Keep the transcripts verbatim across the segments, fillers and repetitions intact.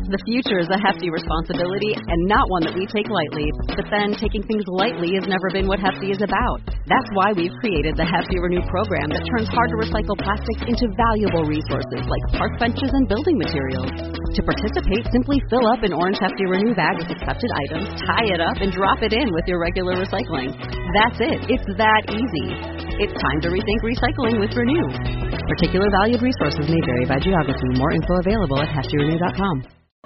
The future is a hefty responsibility and not one that we take lightly. But then, taking things lightly has never been what Hefty is about. That's why we've created the Hefty Renew program that turns hard-to-recycle plastics into valuable resources like park benches and building materials. To participate, simply fill up an orange Hefty Renew bag with accepted items, tie it up, and drop it in with your regular recycling. That's it. It's that easy. It's time to rethink recycling with Renew. Particular valued resources may vary by geography. More info available at hefty renew dot com.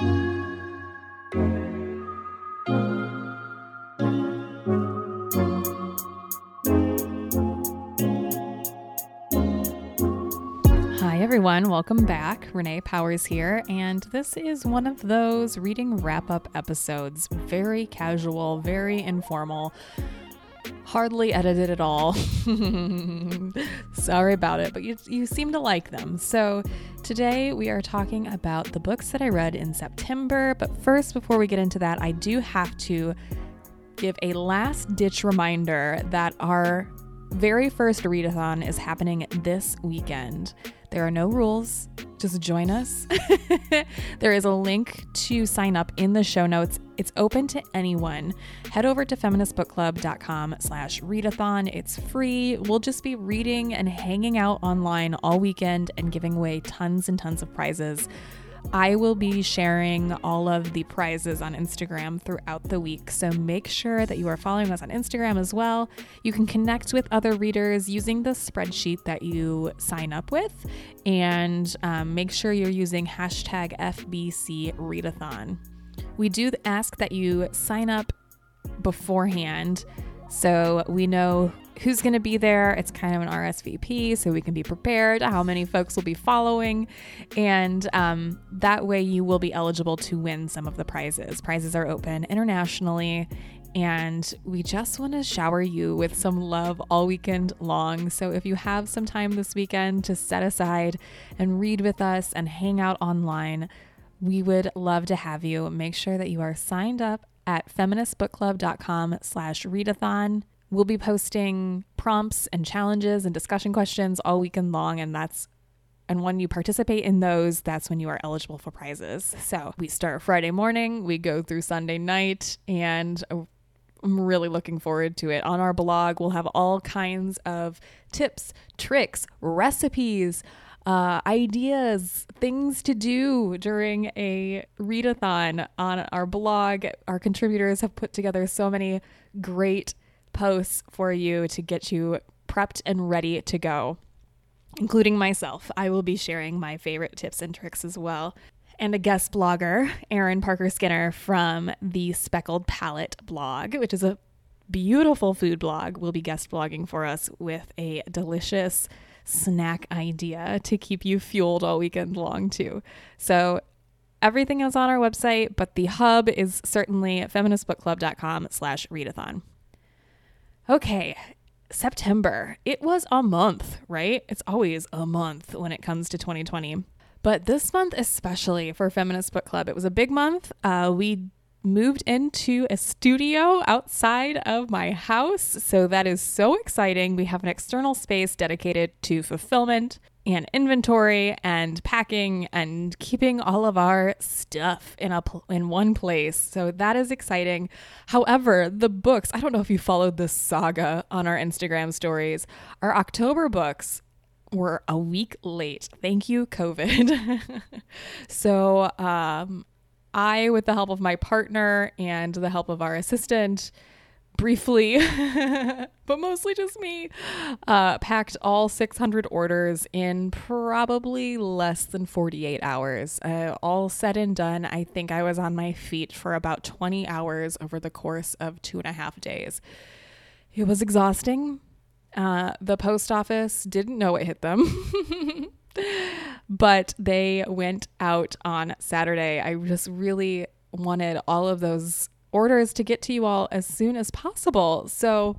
Hi everyone, welcome back. Renee Powers here, and this is one of those reading wrap-up episodes. Very casual, very informal, hardly edited at all. Sorry about it, but you, you seem to like them. So today we are talking about the books that I read in September, but first, before we get into that, I do have to give a last-ditch reminder that our very first readathon is happening this weekend. There are no rules. Just join us. There is a link to sign up in the show notes. It's open to anyone. Head over to feministbookclub.com slash readathon. It's free. We'll just be reading and hanging out online all weekend and giving away tons and tons of prizes. I will be sharing all of the prizes on Instagram throughout the week, so make sure that you are following us on Instagram as well. You can connect with other readers using the spreadsheet that you sign up with, and um, make sure you're using hashtag F B C Readathon. We do ask that you sign up beforehand so we know who's going to be there. It's kind of an R S V P, so we can be prepared how many folks will be following. And um, that way you will be eligible to win some of the prizes. Prizes are open internationally, and we just want to shower you with some love all weekend long. So if you have some time this weekend to set aside and read with us and hang out online, we would love to have you. Make sure that you are signed up at feministbookclub.com slash readathon. We'll be posting prompts and challenges and discussion questions all weekend long, and that's and when you participate in those, that's when you are eligible for prizes. So we start Friday morning, we go through Sunday night, and I'm really looking forward to it. On our blog, we'll have all kinds of tips, tricks, recipes, uh, ideas, things to do during a readathon on our blog. Our contributors have put together so many great posts for you to get you prepped and ready to go, including myself. I will be sharing my favorite tips and tricks as well. And a guest blogger, Erin Parker Skinner from the Speckled Palette blog, which is a beautiful food blog, will be guest blogging for us with a delicious snack idea to keep you fueled all weekend long too. So everything is on our website, but the hub is certainly feministbookclub.com slash readathon. Okay, September. It was a month, right? It's always a month when it comes to twenty twenty. But this month especially for Feminist Book Club, it was a big month. Uh, we moved into a studio outside of my house, so that is so exciting. We have an external space dedicated to fulfillment and inventory and packing and keeping all of our stuff in a pl- in one place. So that is exciting. However, the books, I don't know if you followed this saga on our Instagram stories. Our October books were a week late. Thank you, COVID. so um, I, with the help of my partner and the help of our assistant, briefly, but mostly just me, uh, packed all six hundred orders in probably less than forty-eight hours. Uh, all said and done, I think I was on my feet for about twenty hours over the course of two and a half days. It was exhausting. Uh, the post office didn't know it hit them, but they went out on Saturday. I just really wanted all of those orders to get to you all as soon as possible. So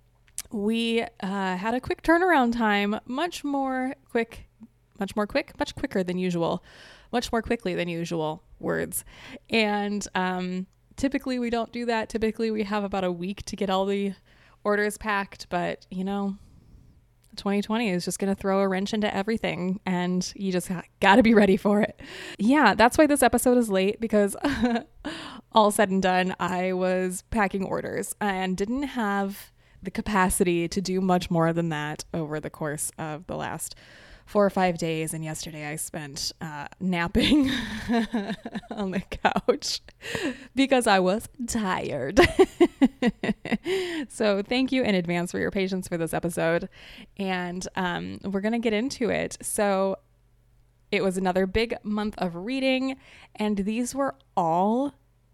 we uh, had a quick turnaround time, much more quick, much more quick, much quicker than usual, much more quickly than usual words. And um, typically we don't do that. Typically we have about a week to get all the orders packed, but you know, twenty twenty is just going to throw a wrench into everything, and you just got to be ready for it. Yeah, that's why this episode is late, because all said and done, I was packing orders and didn't have the capacity to do much more than that over the course of the last four or five days. And yesterday I spent uh, napping on the couch because I was tired. So thank you in advance for your patience for this episode. And um, we're going to get into it. So it was another big month of reading, and these were all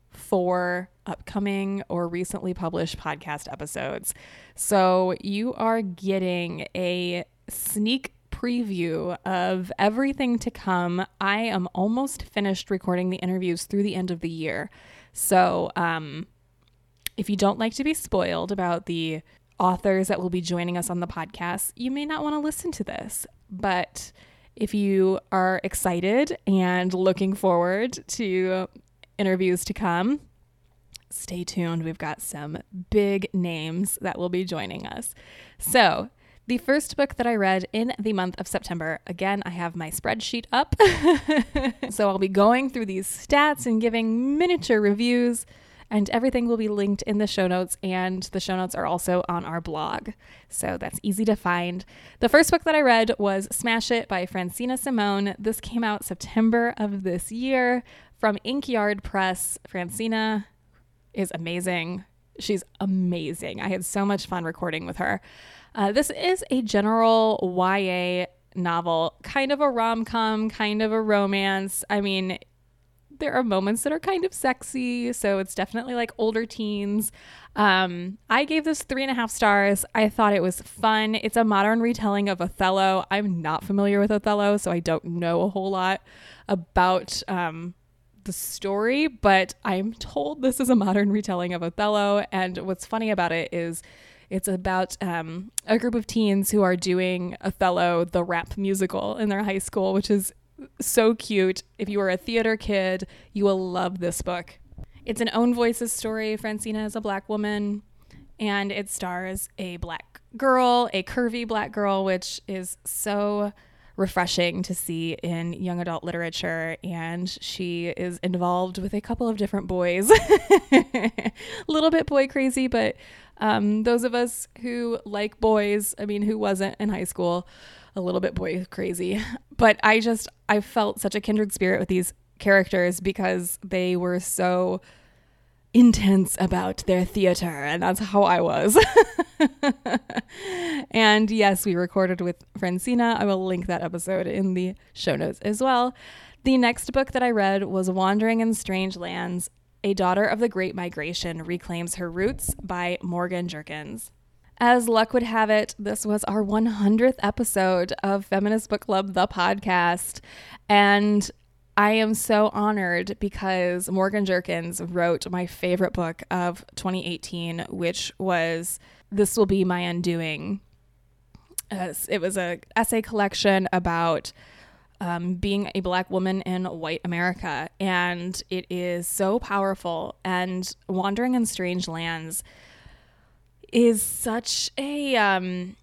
for upcoming or recently published podcast episodes. So you are getting a sneak preview of everything to come. I am almost finished recording the interviews through the end of the year. So um, if you don't like to be spoiled about the authors that will be joining us on the podcast, you may not want to listen to this. But if you are excited and looking forward to interviews to come, stay tuned. We've got some big names that will be joining us. So the first book that I read in the month of September, again, I have my spreadsheet up. So I'll be going through these stats and giving miniature reviews, and everything will be linked in the show notes, and the show notes are also on our blog. So that's easy to find. The first book that I read was Smash It by Francina Simone. This came out September of this year from Inkyard Press. Francina is amazing. She's amazing. I had so much fun recording with her. Uh, this is a general Y A novel, kind of a rom-com, kind of a romance. I mean, there are moments that are kind of sexy, so it's definitely like older teens. Um, I gave this three and a half stars. I thought it was fun. It's a modern retelling of Othello. I'm not familiar with Othello, so I don't know a whole lot about um, the story, but I'm told this is a modern retelling of Othello. And what's funny about it is it's about um, a group of teens who are doing Othello, the rap musical, in their high school, which is so cute. If you are a theater kid, you will love this book. It's an own voices story. Francina is a black woman, and it stars a black girl, a curvy black girl, which is so refreshing to see in young adult literature. And she is involved with a couple of different boys. A little bit boy crazy, but um, those of us who like boys, I mean, who wasn't in high school, a little bit boy crazy. But I just, I felt such a kindred spirit with these characters because they were so intense about their theater, and that's how I was. And yes, we recorded with Francina. I will link that episode in the show notes as well. The next book that I read was Wandering in Strange Lands, A Daughter of the Great Migration Reclaims Her Roots by Morgan Jerkins. As luck would have it, this was our one hundredth episode of Feminist Book Club, the podcast. And I am so honored because Morgan Jerkins wrote my favorite book of twenty eighteen, which was This Will Be My Undoing. Uh, it was an essay collection about um, being a black woman in white America. And it is so powerful. And Wandering in Strange Lands is such a um,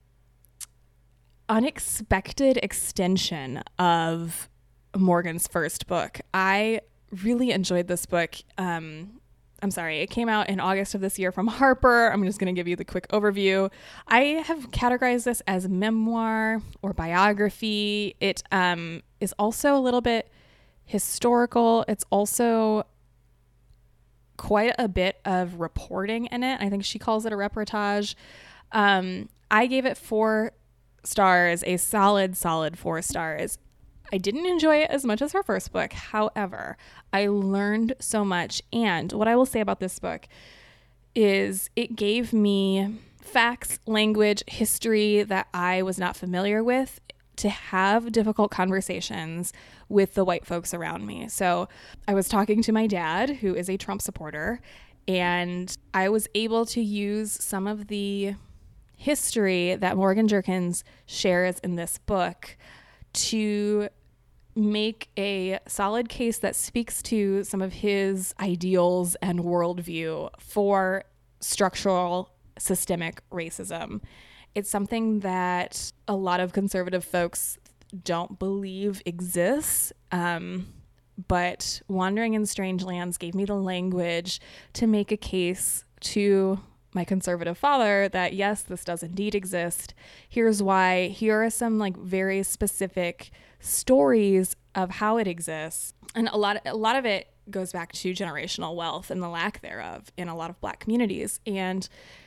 unexpected extension of Morgan's first book. I really enjoyed this book. Um, I'm sorry, it came out in August of this year from Harper. I'm just going to give you the quick overview. I have categorized this as memoir or biography. It um, is also a little bit historical. It's also quite a bit of reporting in it. I think she calls it a reportage. Um, I gave it four stars, a solid, solid four stars. I didn't enjoy it as much as her first book. However, I learned so much. And what I will say about this book is it gave me facts, language, history that I was not familiar with to have difficult conversations with the white folks around me. So I was talking to my dad, who is a Trump supporter, and I was able to use some of the history that Morgan Jerkins shares in this book to make a solid case that speaks to some of his ideals and worldview for structural systemic racism. It's something that a lot of conservative folks don't believe exists. Um, but Wandering in Strange Lands gave me the language to make a case to my conservative father that yes, this does indeed exist. Here's why. Here are some like very specific stories of how it exists. And a lot, a lot of it goes back to generational wealth and the lack thereof in a lot of Black communities. And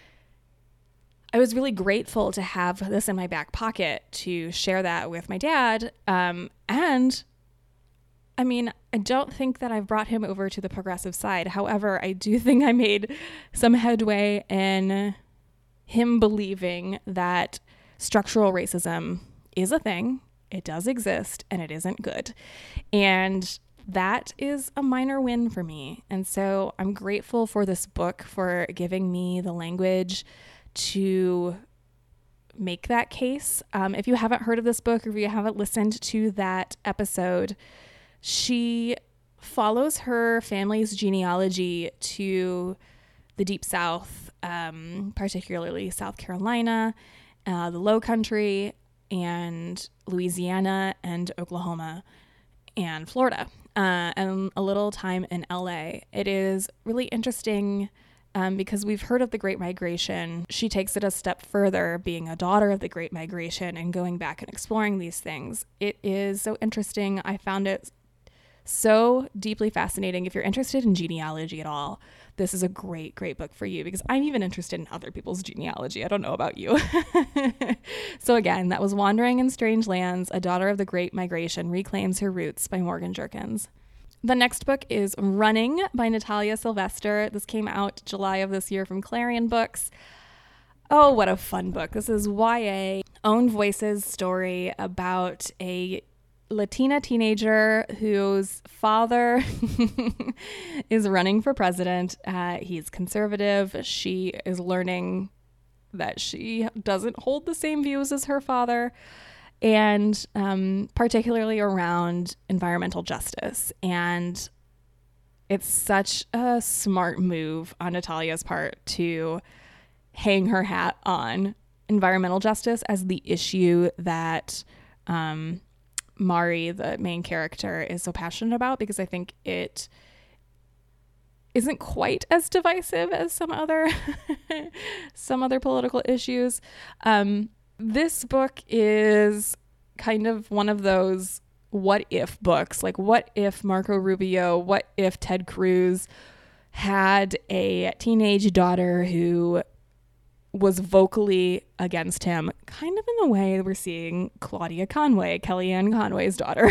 I was really grateful to have this in my back pocket to share that with my dad. Um, and I mean, I don't think that I've brought him over to the progressive side. However, I do think I made some headway in him believing that structural racism is a thing, it does exist, and it isn't good. And that is a minor win for me. And so I'm grateful for this book for giving me the language to make that case. Um, if you haven't heard of this book, or if you haven't listened to that episode, she follows her family's genealogy to the Deep South, um, particularly South Carolina, uh, the Low Country, and Louisiana, and Oklahoma, and Florida, uh, and a little time in L A. It is really interesting um, because we've heard of the Great Migration. She takes it a step further, being a daughter of the Great Migration and going back and exploring these things. It is so interesting. I found it so deeply fascinating. If you're interested in genealogy at all, this is a great, great book for you, because I'm even interested in other people's genealogy. I don't know about you. So again, that was Wandering in Strange Lands, A Daughter of the Great Migration Reclaims Her Roots by Morgan Jerkins. The next book is Running by Natalia Sylvester. This came out July of this year from Clarion Books. Oh, what a fun book. This is Y A, Own Voices story about a Latina teenager whose father is running for president. Uh, he's conservative. She is learning that she doesn't hold the same views as her father, and um, particularly around environmental justice. And it's such a smart move on Natalia's part to hang her hat on environmental justice as the issue that um, Mari, the main character, is so passionate about, because I think it isn't quite as divisive as some other some other political issues. Um, this book is kind of one of those what if books. Like, what if Marco Rubio, what if Ted Cruz had a teenage daughter who was vocally against him, kind of in the way we're seeing Claudia Conway, Kellyanne Conway's daughter,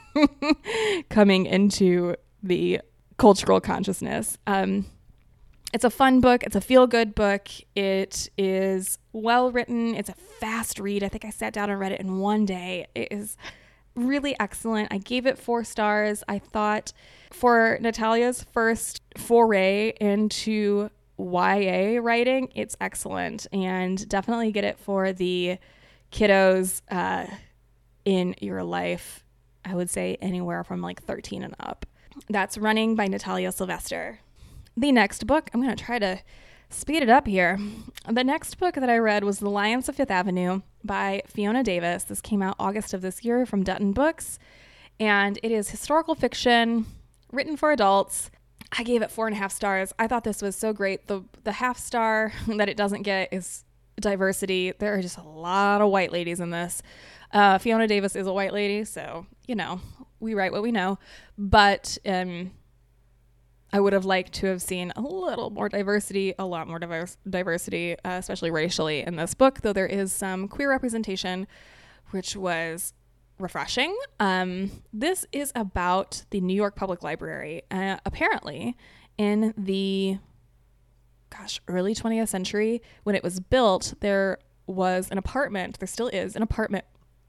coming into the cultural consciousness. Um, it's a fun book. It's a feel-good book. It is well written. It's a fast read. I think I sat down and read it in one day. It is really excellent. I gave it four stars. I thought for Natalia's first foray into Y A writing, it's excellent, and definitely get it for the kiddos uh, in your life. I would say anywhere from like thirteen and up. That's Running by Natalia Sylvester. The next book, I'm going to try to speed it up here. The next book that I read was The Lions of Fifth Avenue by Fiona Davis. This came out August of this year from Dutton Books, and it is historical fiction written for adults. I gave it four and a half stars. I thought this was so great. The the half star that it doesn't get is diversity. There are just a lot of white ladies in this. Uh, Fiona Davis is a white lady, so, you know, we write what we know. But um, I would have liked to have seen a little more diversity, a lot more diverse, diversity, uh, especially racially in this book, though there is some queer representation, which was refreshing. Um, this is about the New York Public Library. Uh, apparently, in the, gosh, early twentieth century, when it was built, there was an apartment, there still is an apartment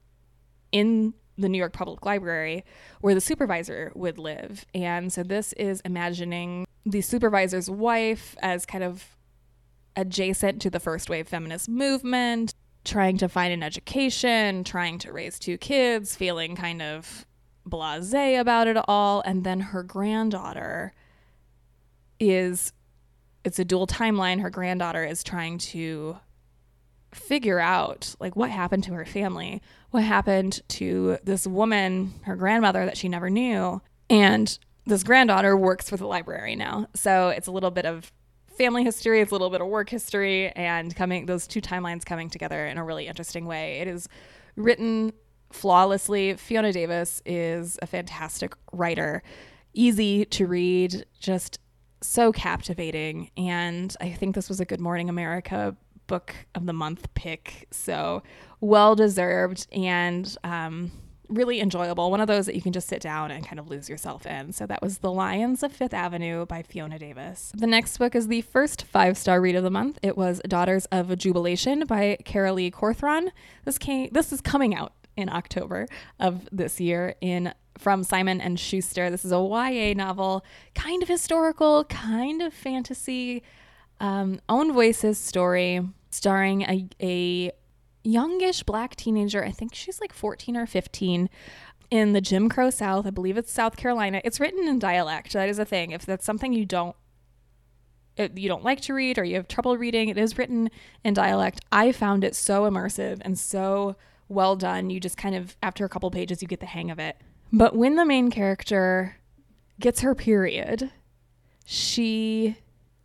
in the New York Public Library where the supervisor would live. And so this is imagining the supervisor's wife as kind of adjacent to the first wave feminist movement, trying to find an education, trying to raise two kids, feeling kind of blasé about it all. And then her granddaughter is, it's a dual timeline. Her granddaughter is trying to figure out like what happened to her family, what happened to this woman, her grandmother that she never knew. And this granddaughter works for the library now. So it's a little bit of family history, it's a little bit of work history, and coming those two timelines coming together in a really interesting way. It is written flawlessly. Fiona Davis is a fantastic writer, easy to read, just so captivating. And I think this was a Good Morning America book of the month pick. So well deserved and um, really enjoyable. One of those that you can just sit down and kind of lose yourself in. So that was The Lions of Fifth Avenue by Fiona Davis. The next book is the first five-star read of the month. It was Daughters of Jubilation by Carolee Corthron. This came, this is coming out in October of this year in from Simon and Schuster. This is a Y A novel, kind of historical, kind of fantasy, um, Own Voices story starring a, a youngish black teenager. I think she's like fourteen or fifteen in the Jim Crow South. I believe it's South Carolina. It's written in dialect. That is a thing. If that's something you don't it, you don't like to read or you have trouble reading, it is written in dialect. I found it so immersive and so well done. You just kind of, after a couple pages, you get the hang of it. But when the main character gets her period, she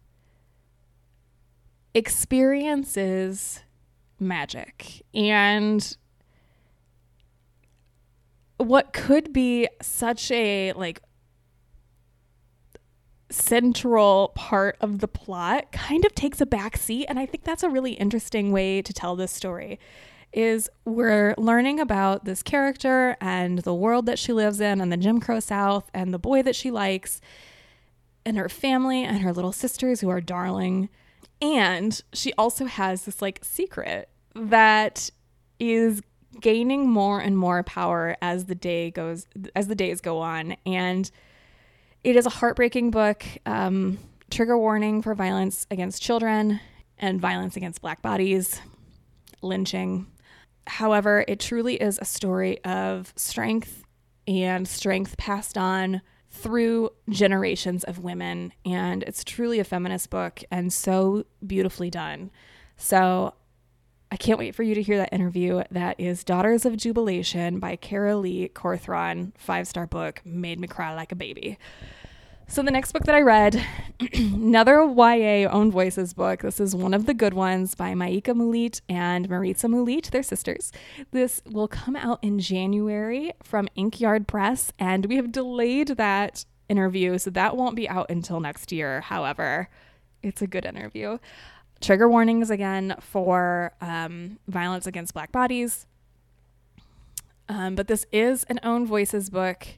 experiences magic. And what could be such a like central part of the plot kind of takes a back seat. And I think that's a really interesting way to tell this story. Is we're learning about this character and the world that she lives in and the Jim Crow South and the boy that she likes and her family and her little sisters who are darling. And she also has this like secret that is gaining more and more power as the day goes, as the days go on. And it is a heartbreaking book. Um, trigger warning for violence against children and violence against Black bodies, lynching. However, it truly is a story of strength and strength passed on through generations of women. And it's truly a feminist book and so beautifully done. So I can't wait for you to hear that interview. That is Daughters of Jubilation by Carolee Corthron. Five-star book, made me cry like a baby. So the next book that I read, another Y A Own Voices book. This is one of the good ones by Maika Mulit and Maritza Mulit. They're sisters. This will come out in January from Inkyard Press, and we have delayed that interview, so that won't be out until next year. However, it's a good interview. Trigger warnings again for um, violence against Black bodies. Um, but this is an Own Voices book.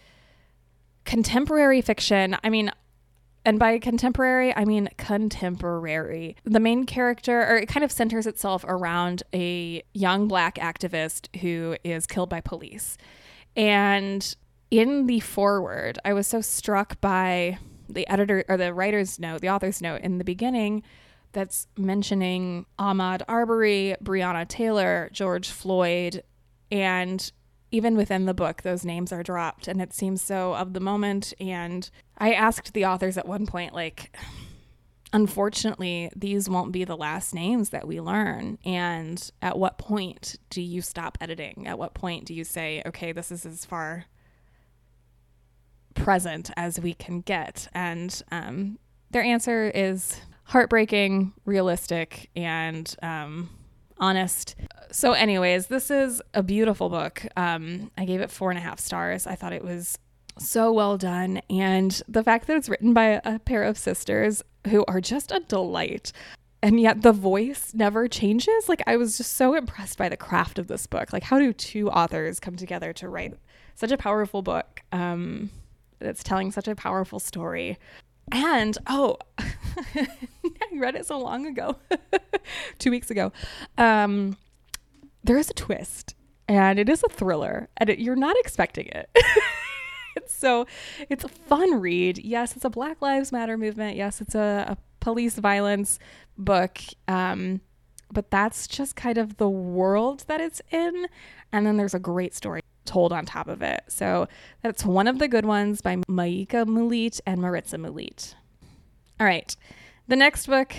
Contemporary fiction. I mean, and by contemporary, I mean contemporary. The main character, or it kind of centers itself around a young Black activist who is killed by police. And in the foreword, I was so struck by the editor or the writer's note, the author's note in the beginning that's mentioning Ahmaud Arbery, Breonna Taylor, George Floyd, and even within the book, those names are dropped, and it seems so of the moment. And I asked the authors at one point, like, unfortunately, these won't be the last names that we learn. And at what point do you stop editing? At what point do you say, okay, this is as far present as we can get? And um, their answer is heartbreaking, realistic, and um, honest. So anyways, this is a beautiful book. Um, I gave it four and a half stars. I thought it was so well done. And the fact that it's written by a pair of sisters who are just a delight, and yet the voice never changes. Like, I was just so impressed by the craft of this book. Like, how do two authors come together to write such a powerful book um, that's telling such a powerful story? And, oh, I read it so long ago, two weeks ago. Um, there is a twist, and it is a thriller, and it, you're not expecting it. It's so it's a fun read. Yes, it's a Black Lives Matter movement. Yes, it's a, a police violence book. Um, but that's just kind of the world that it's in. And then there's a great story told on top of it. So that's one of the good ones by Maika Mulit and Maritza Mulit. All right. The next book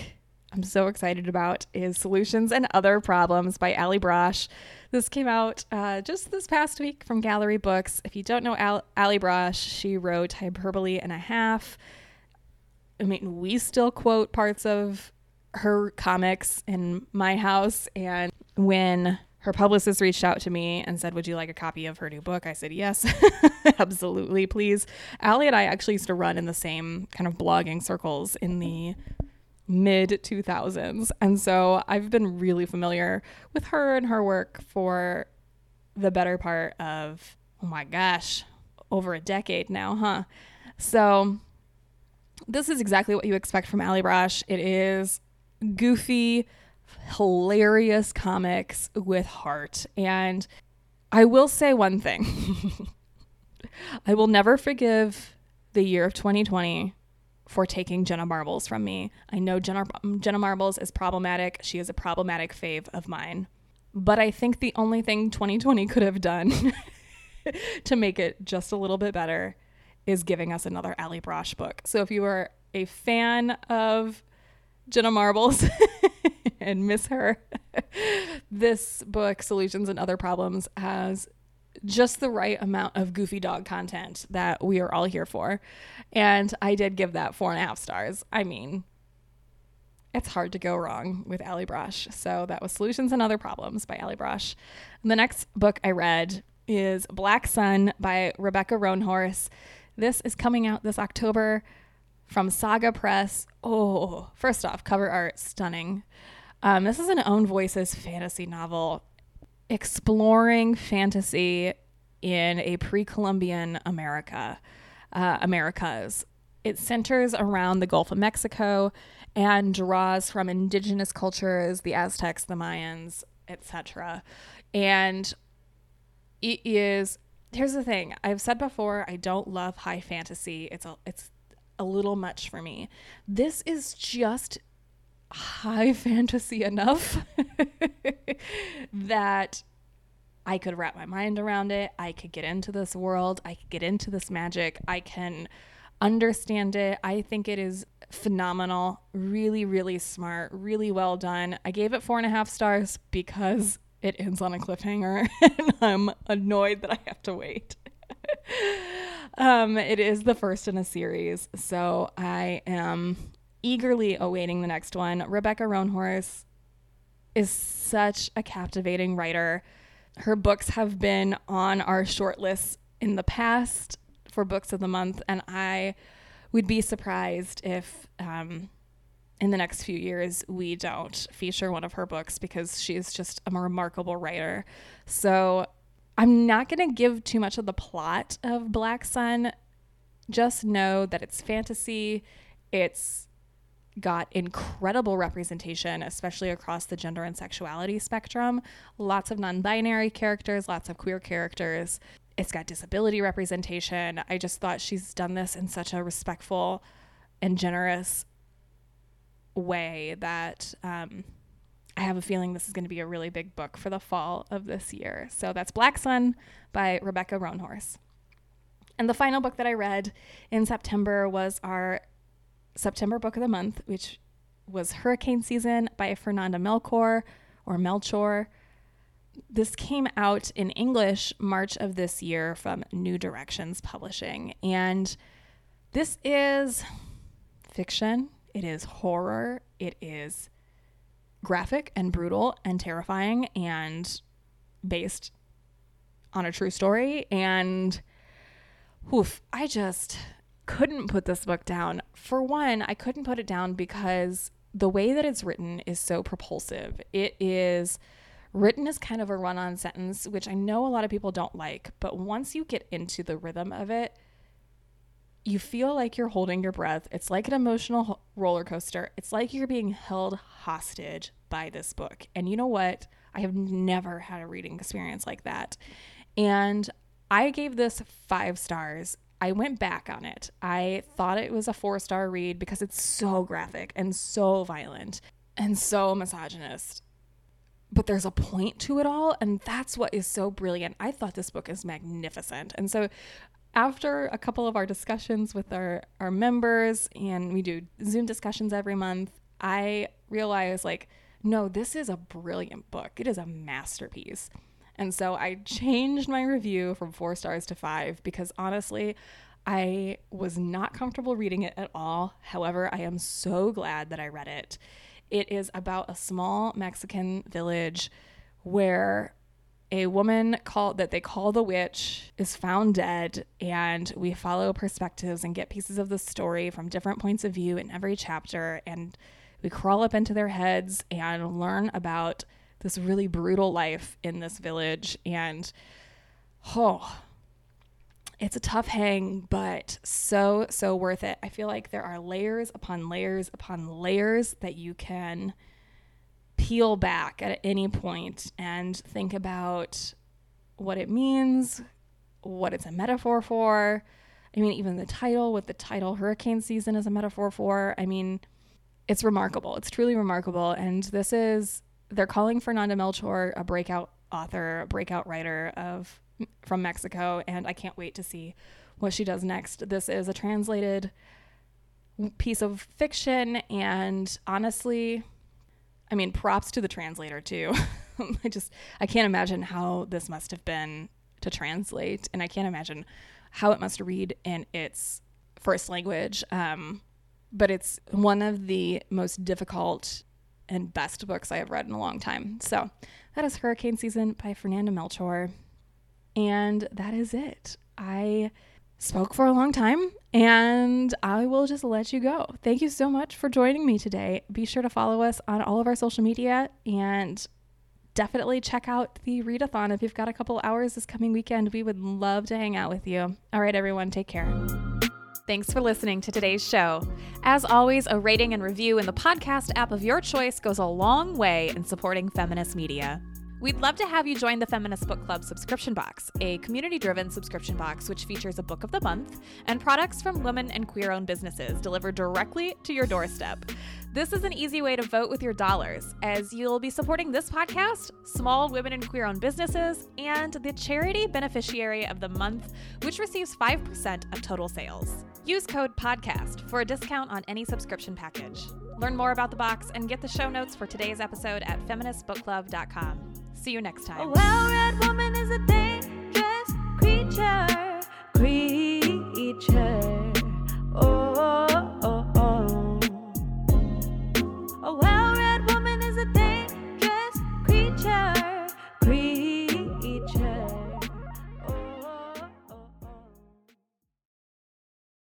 I'm so excited about is Solutions and Other Problems by Ali Brosh. This came out uh, just this past week from Gallery Books. If you don't know Al- Ali Brosh, she wrote Hyperbole and a Half. I mean, we still quote parts of her comics in my house. And when her publicist reached out to me and said, would you like a copy of her new book? I said, yes, absolutely, please. Ali and I actually used to run in the same kind of blogging circles in the mid two thousands. And so I've been really familiar with her and her work for the better part of, oh my gosh, over a decade now, huh? So this is exactly what you expect from Ali Brosh. It is goofy, hilarious comics with heart. And I will say one thing. I will never forgive the year of twenty twenty for taking Jenna Marbles from me. I know Jenna, Jenna Marbles is problematic. She is a problematic fave of mine. But I think the only thing twenty twenty could have done to make it just a little bit better is giving us another Ali Brosh book. So if you are a fan of Jenna Marbles and miss her, this book, Solutions and Other Problems, has just the right amount of goofy dog content that we are all here for. And I did give that four and a half stars. I mean, it's hard to go wrong with Ali Brosh. So that was Solutions and Other Problems by Ali Brosh. And the next book I read is Black Sun by Rebecca Roanhorse. This is coming out this October from Saga Press. Oh, first off, cover art, stunning. Um, this is an Own Voices fantasy novel exploring fantasy in a pre-Columbian America, uh, Americas. It centers around the Gulf of Mexico and draws from indigenous cultures, the Aztecs, the Mayans, et cetera. And it is, here's the thing. I've said before, I don't love high fantasy. It's a, it's a little much for me. This is just high fantasy enough that I could wrap my mind around it. I could get into this world. I could get into this magic. I can understand it. I think it is phenomenal. Really, really smart. Really well done. I gave it four and a half stars because it ends on a cliffhanger and I'm annoyed that I have to wait. um, it is the first in a series, so I am eagerly awaiting the next one. Rebecca Roanhorse is such a captivating writer. Her books have been on our short lists in the past for books of the month, and I would be surprised if um, in the next few years we don't feature one of her books because she is just a remarkable writer. So I'm not going to give too much of the plot of Black Sun. Just know that it's fantasy. It's got incredible representation, especially across the gender and sexuality spectrum. Lots of non-binary characters, lots of queer characters. It's got disability representation. I just thought she's done this in such a respectful and generous way that um, I have a feeling this is going to be a really big book for the fall of this year. So that's Black Sun by Rebecca Roanhorse. And the final book that I read in September was our September book of the month, which was Hurricane Season by Fernanda Melchor or Melchor. This came out in English March of this year from New Directions Publishing. And this is fiction. It is horror. It is graphic and brutal and terrifying and based on a true story. And oof, I just couldn't put this book down. For one, I couldn't put it down because the way that it's written is so propulsive. It is written as kind of a run-on sentence, which I know a lot of people don't like, but once you get into the rhythm of it, you feel like you're holding your breath. It's like an emotional roller coaster. It's like you're being held hostage by this book. And you know what? I have never had a reading experience like that. And I gave this five stars. I went back on it. I thought it was a four-star read because it's so graphic and so violent and so misogynist. But there's a point to it all, and that's what is so brilliant. I thought this book is magnificent. And so after a couple of our discussions with our, our members, and we do Zoom discussions every month, I realize like, no, this is a brilliant book. It is a masterpiece. And so I changed my review from four stars to five because honestly, I was not comfortable reading it at all. However, I am so glad that I read it. It is about a small Mexican village where a woman called that they call the witch is found dead, and we follow perspectives and get pieces of the story from different points of view in every chapter, and we crawl up into their heads and learn about this really brutal life in this village. And oh, it's a tough hang, but so, so worth it. I feel like there are layers upon layers upon layers that you can peel back at any point and think about what it means, what it's a metaphor for. I mean, even the title, what the title hurricane season is a metaphor for. I mean, it's remarkable. It's truly remarkable. And this is, they're calling Fernanda Melchor a breakout author, a breakout writer of from Mexico, and I can't wait to see what she does next. This is a translated piece of fiction, and honestly, I mean, props to the translator too. I just, I can't imagine how this must have been to translate, and I can't imagine how it must read in its first language. Um, but it's one of the most difficult and best books I have read in a long time. So that is Hurricane Season by Fernanda Melchor. And that is it. I spoke for a long time, and I will just let you go. Thank you so much for joining me today. Be sure to follow us on all of our social media, and definitely check out the readathon if you've got a couple hours this coming weekend. We would love to hang out with you. All right, everyone, take care. Thanks for listening to today's show. As always, a rating and review in the podcast app of your choice goes a long way in supporting feminist media. We'd love to have you join the Feminist Book Club subscription box, a community-driven subscription box which features a book of the month and products from women and queer-owned businesses delivered directly to your doorstep. This is an easy way to vote with your dollars, as you'll be supporting this podcast, small women and queer-owned businesses, and the charity beneficiary of the month, which receives five percent of total sales. Use code PODCAST for a discount on any subscription package. Learn more about the box and get the show notes for today's episode at feminist book club dot com. See you next time. A well-read woman is a dangerous creature, creature. Oh, oh, oh. A well